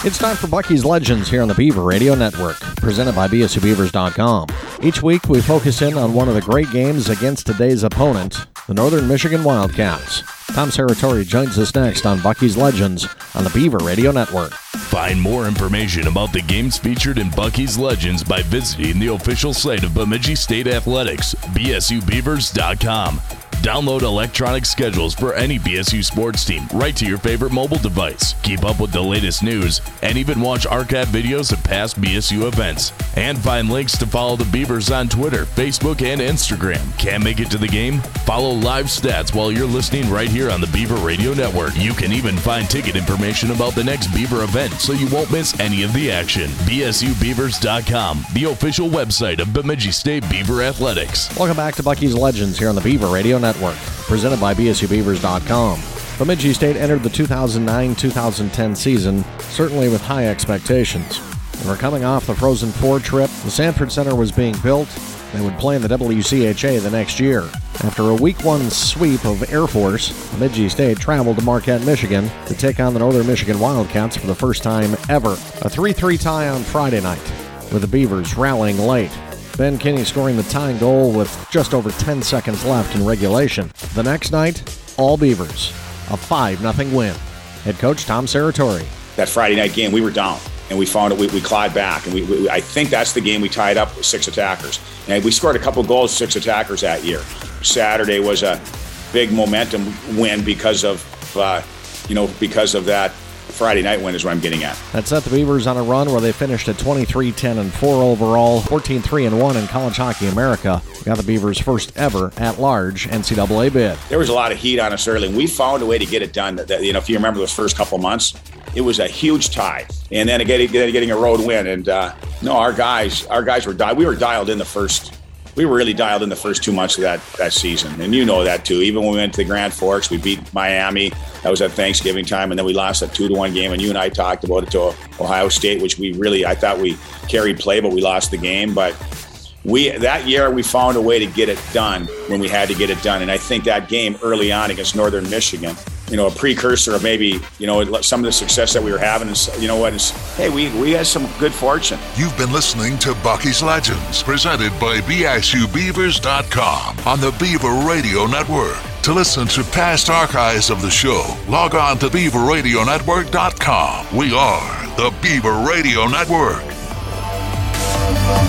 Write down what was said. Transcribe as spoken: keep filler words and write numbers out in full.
It's time for Bucky's Legends here on the Beaver Radio Network, presented by B S U Beavers dot com. Each week, we focus in on one of the great games against today's opponent, the Northern Michigan Wildcats. Tom Serratore joins us next on Bucky's Legends on the Beaver Radio Network. Find more information about the games featured in Bucky's Legends by visiting the official site of Bemidji State Athletics, B S U Beavers dot com. Download electronic schedules for any B S U sports team right to your favorite mobile device. Keep up with the latest news and even watch archive videos of past B S U events. And find links to follow the Beavers on Twitter, Facebook, and Instagram. Can't make it to the game? Follow live stats while you're listening right here on the Beaver Radio Network. You can even find ticket information about the next Beaver event so you won't miss any of the action. B S U Beavers dot com, the official website of Bemidji State Beaver Athletics. Welcome back to Bucky's Legends here on the Beaver Radio Network. Network, presented by B S U Beavers dot com. Bemidji State entered the two thousand nine two thousand ten season certainly with high expectations. They were coming off the Frozen Four trip. The Sanford Center was being built. They would play in the W C H A the next year. After a week one sweep of Air Force, Bemidji State traveled to Marquette, Michigan to take on the Northern Michigan Wildcats for the first time ever. A three three tie on Friday night, with the Beavers rallying late. Ben Kinney scoring the tying goal with just over ten seconds left in regulation. The next night, all Beavers, a five nothing win. Head coach Tom Serratore. That Friday night game, we were down, and we found it. We, we clawed back, and we, we I think that's the game we tied up with six attackers. And we scored a couple goals, six attackers that year. Saturday was a big momentum win because of, uh, you know, because of that Friday night win is what I'm getting at. That set the Beavers on a run where they finished at twenty-three ten and four overall, fourteen three and one in College Hockey America. Got the Beavers' first ever at-large N C double A bid. There was a lot of heat on us early, and we found a way to get it done. That, you know, if you remember those first couple months, it was a huge tie, and then getting getting a road win. And uh, no, our guys, our guys were di- we were dialed in the first. We were really dialed in the first two months of that, that season. And you know that too. Even when we went to the Grand Forks, we beat Miami. That was at Thanksgiving time. And then we lost a two to one game. And you and I talked about it to Ohio State, which we really, I thought we carried play, but we lost the game. But we that year, we found a way to get it done when we had to get it done. And I think that game early on against Northern Michigan, you know, a precursor of maybe, you know, some of the success that we were having. Is, you know what, is, hey, we, we had some good fortune. You've been listening to Bucky's Legends, presented by B S U Beavers dot com on the Beaver Radio Network. To listen to past archives of the show, log on to Beaver Radio Network dot com. We are the Beaver Radio Network.